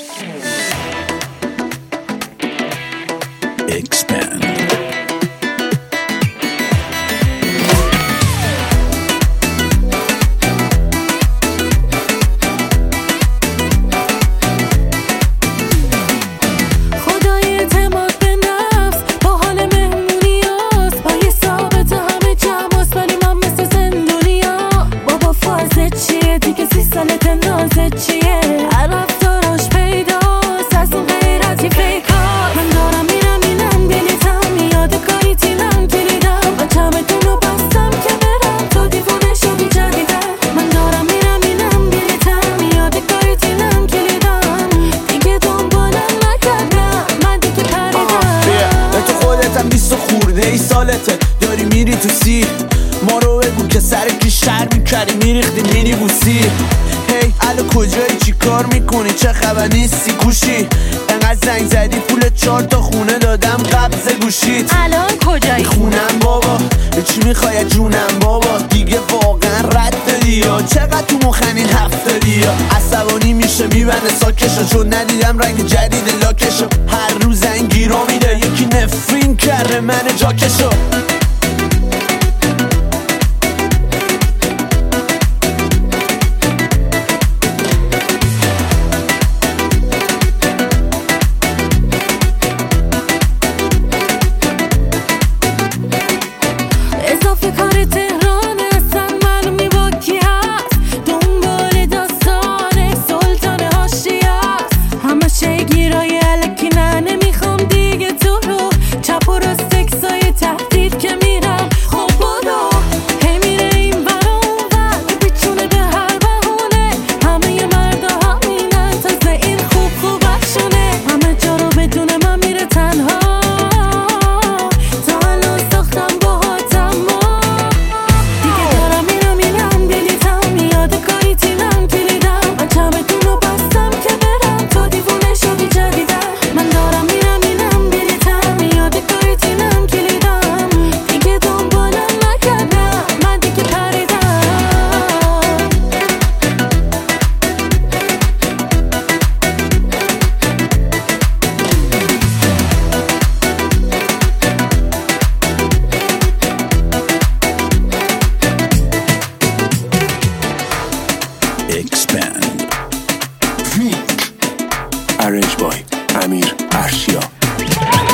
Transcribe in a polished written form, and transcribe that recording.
Expand. ای سالته داری میری تو سیر ما رو بگو که سر بیشتر میکردی میریختی مینی بوسی هی الو کجایی چی کار میکنی چه خبر نیستی گوشی انقدر زنگ زدی پول 4 تا خونه دادم قبض گوشیت الان کجایی؟ خونم بابا چی میخوای جونم بابا دیگه واقعا رد دادی یا چقدر تو مخنین هفت دادی یا عصبانی میشه میبنده ساکشو چون ندیدم رنگ جدید لاکشو هر روز زنگی رو میده یکی نفرین کرده من جاکشو اضافه کار تهران اصلا معلومی با کی هست دنبال داستان سلطان هاشی هست همه شه گیرای علکی نه نمیخوام دیگه تو رو چپ و راست تکسای تهدید که میرم خب برو هی میره این برا اون ور بیچونه به هر بهونه همه ی مردا همینن تازه این خوبشونه همه جا رو بدون من میره تنها تا الان ساختم باهاتم دیگه دارم میرم دلیتم یاد کاری تیمم کلیدم من چمتون رو بستم که برم تا دیوونه شدی جدیدم من دارم میرم دلیتم یاد کاری تیمم کلیدم دیگه دنبالم نکردم من دیگه پریدم Expand. Arrange by Amir Arshia.